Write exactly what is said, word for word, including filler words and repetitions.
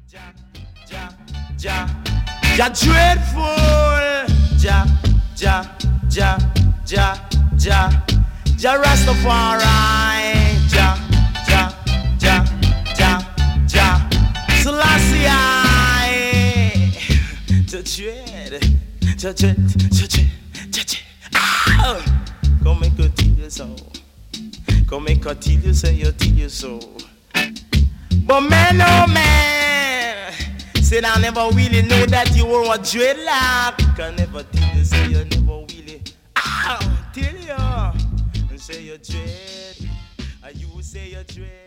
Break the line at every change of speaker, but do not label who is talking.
Ja, ja, ja, ja, dreadful. Ja, ja, ja, ja, ja, ja, Rastafari. Ja, ja, ja, ja, ja, Selassie. To dread, to dread, to dread, to dread. Ah! Come make her tell you so. Come make her tell you so, you tell you so. But man, oh man, said I never really know that you were a dreadlock. I never tell you, say you never really. Ah, tell you, say you dread, and you say you dread.